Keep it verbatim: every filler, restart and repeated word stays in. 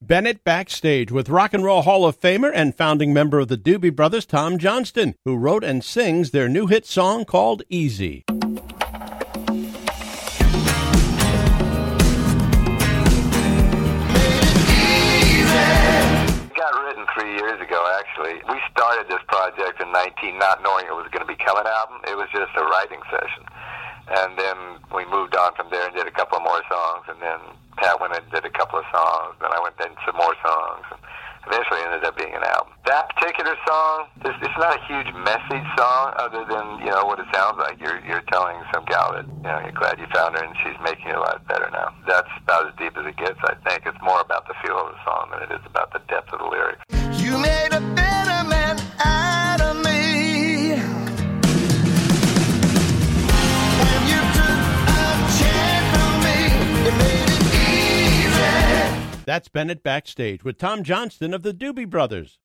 Bennett Backstage with Rock and Roll Hall of Famer and founding member of the Doobie Brothers, Tom Johnston, who wrote and sings their new hit song called Easy. Three years ago, actually. We started this project in nineteen not knowing it was going to become an album. It was just a writing session. And then we moved on from there and did a couple more songs, and then Pat went and did a couple of songs, then I went and did some more songs, and eventually ended up being an album. That particular song, it's, it's not a huge message song other than, you know, what it sounds like. You're you're telling some gal that, you know, you're glad you found her and she's making you a lot better now. That's about as deep as it gets, I think. It's more about the feel of the song than it is about the depth of the lyrics. You made a better man out of me. And you took a chance on me. You made it easy. That's Bennett Backstage with Tom Johnston of the Doobie Brothers.